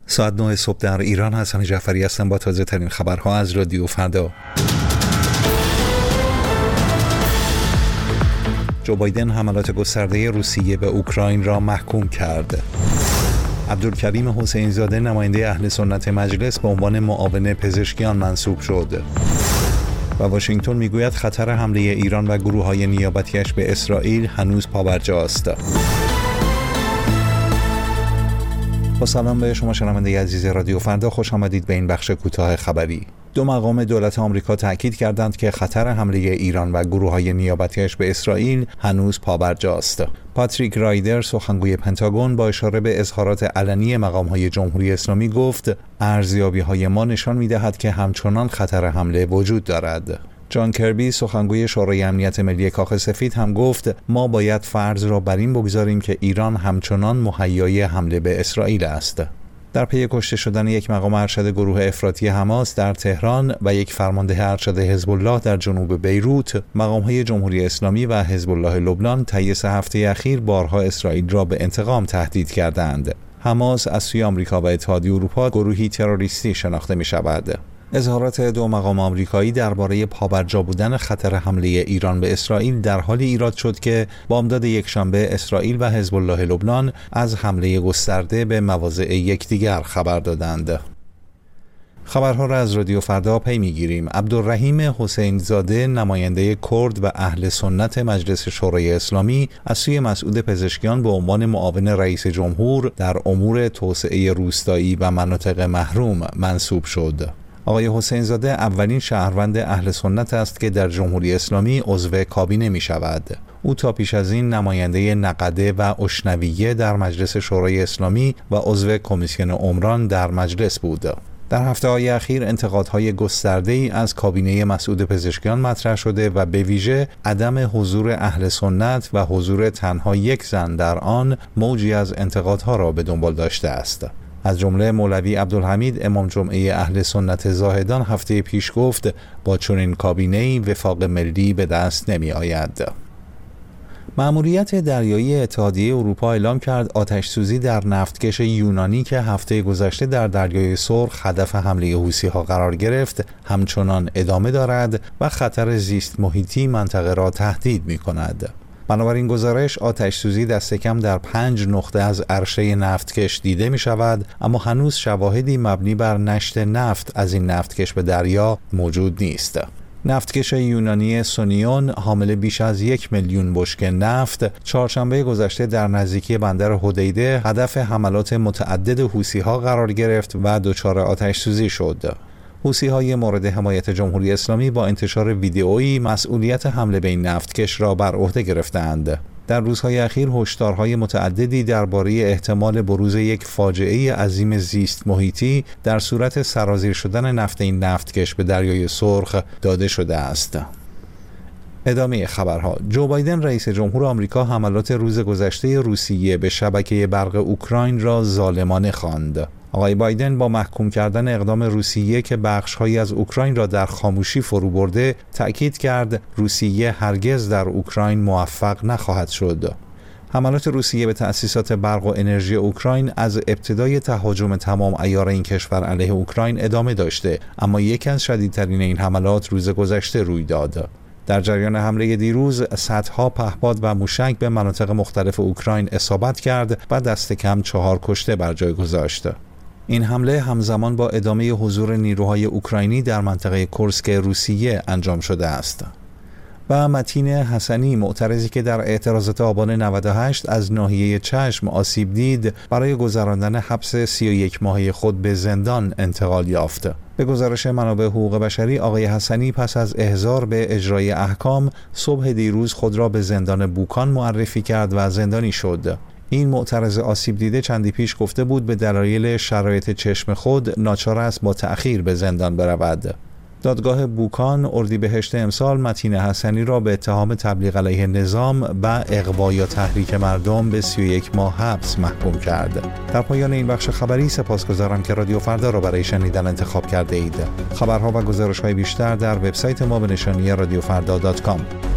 ساعت 9 صبح در ایران. حسن جعفری هستم با تازه ترین خبرها از رادیو فردا. جو بایدن حملات گسترده روسیه به اوکراین را محکوم کرد. عبدالکریم حسین زاده نماینده اهل سنت مجلس به عنوان معاون پزشکیان منصوب شد. و واشنگتن میگوید خطر حمله ایران و گروه‌های نیابتیش به اسرائیل هنوز پابرجاست. با سلام به شما شنونده عزیز رادیو فردا، خوش آمدید به این بخش کوتاه خبری. دو مقام دولت آمریکا تاکید کردند که خطر حمله ایران و گروه‌های نیابتیش به اسرائیل هنوز پابرجاست. پاتریک رایدر سخنگوی پنتاگون با اشاره به اظهارات علنی مقام‌های جمهوری اسلامی گفت ارزیابی‌های ما نشان می‌دهد که همچنان خطر حمله وجود دارد. جان کربی سخنگوی شورای امنیت ملی کاخ سفید هم گفت ما باید فرض را بر این بگذاریم که ایران همچنان مهیای حمله به اسرائیل است. در پی کشته شدن یک مقام ارشد گروه افراطی حماس در تهران و یک فرمانده ارشد حزب الله در جنوب بیروت، مقام‌های جمهوری اسلامی و حزب الله لبنان طی 3 هفته اخیر بارها اسرائیل را به انتقام تهدید کردند. حماس از سوی آمریکا و اتحادیه اروپا گروهی تروریستی شناخته می‌شود. اظهارات دو مقام آمریکایی درباره پابرجا بودن خطر حمله ایران به اسرائیل در حالی ایراد شد که بامداد یکشنبه اسرائیل و حزب الله لبنان از حمله گسترده به مواضع یکدیگر خبر دادند. خبرها را از رادیو فردا پی میگیریم. عبدالرحیم حسین زاده نماینده کرد و اهل سنت مجلس شورای اسلامی از سوی مسعود پزشکیان به عنوان معاون رئیس جمهور در امور توسعه روستایی و مناطق محروم منصوب شد. آقای حسین زاده اولین شهروند اهل سنت است که در جمهوری اسلامی عضو کابینه می شود. او تا پیش از این نماینده نقده و اشنویه در مجلس شورای اسلامی و عضو کمیسیون عمران در مجلس بود. در هفته‌های اخیر انتقادهای گسترده‌ای از کابینه مسعود پزشکیان مطرح شده و به ویژه عدم حضور اهل سنت و حضور تنها یک زن در آن موجی از انتقادها را به دنبال داشته است. از جمله مولوی عبدالحمید امام جمعه اهل سنت زاهدان هفته پیش گفت با چنین کابینه‌ای وفاق ملی به دست نمی آید. مأموریت دریایی اتحادیه اروپا اعلام کرد آتش‌سوزی در نفتکش یونانی که هفته گذشته در دریای سرخ هدف حمله حوثی‌ها قرار گرفت همچنان ادامه دارد و خطر زیست محیطی منطقه را تهدید می‌کند. بنابراین گزارش آتش‌سوزی دست کم در 5 نقطه از عرشه نفتکش دیده می شود، اما هنوز شواهدی مبنی بر نشت نفت از این نفتکش به دریا موجود نیست. نفتکش یونانی سونیون حامل بیش از 1 میلیون بشکه نفت چهارشنبه گذشته در نزدیکی بندر حدیده هدف حملات متعدد حوثی‌ها قرار گرفت و دچار آتش‌سوزی شد. حوثی‌های مورد حمایت جمهوری اسلامی با انتشار ویدئویی مسئولیت حمله به این نفتکش را بر عهده گرفتند. در روزهای اخیر هشدارهای متعددی درباره احتمال بروز یک فاجعه عظیم زیست محیطی در صورت سرازیر شدن نفت این نفتکش به دریای سرخ داده شده است. ادامه خبرها. جو بایدن رئیس جمهور آمریکا حملات روز گذشته روسیه به شبکه برق اوکراین را ظالمانه خواند. آقای بایدن با محکوم کردن اقدام روسیه که بخش‌هایی از اوکراین را در خاموشی فرو برده، تأکید کرد روسیه هرگز در اوکراین موفق نخواهد شد. حملات روسیه به تأسیسات برق و انرژی اوکراین از ابتدای تهاجم تمام عیار این کشور علیه اوکراین ادامه داشته، اما یکی از شدیدترین این حملات روز گذشته روی داد. در جریان حمله دیروز صدها پهپاد و موشک به مناطق مختلف اوکراین اصابت کرد و دست کم 4 کشته بر جای گذاشت. این حمله همزمان با ادامه حضور نیروهای اوکراینی در منطقه کورسک روسیه انجام شده است. و متین حسنی معترضی که در اعتراضات آبان 98 از ناحیه چشم آسیب دید برای گذراندن حبس 31 ماهه خود به زندان انتقال یافت. به گزارش منابع حقوق بشری، آقای حسنی پس از احضار به اجرای احکام صبح دیروز خود را به زندان بوکان معرفی کرد و زندانی شد. این معترض آسیب دیده چندی پیش گفته بود به دلایل شرایط چشم خود ناچار است با تأخیر به زندان برود. دادگاه بوکان اردیبهشت امسال متین حسنی را به اتهام تبلیغ علیه نظام و اغوا یا تحریک مردم به 31 ماه حبس محکوم کرد. در پایان این بخش خبری سپاسگزارم که رادیو فردا را برای شنیدن انتخاب کرده اید. خبرها و گزارش‌های بیشتر در وبسایت ما به نشانی radiofrda.com.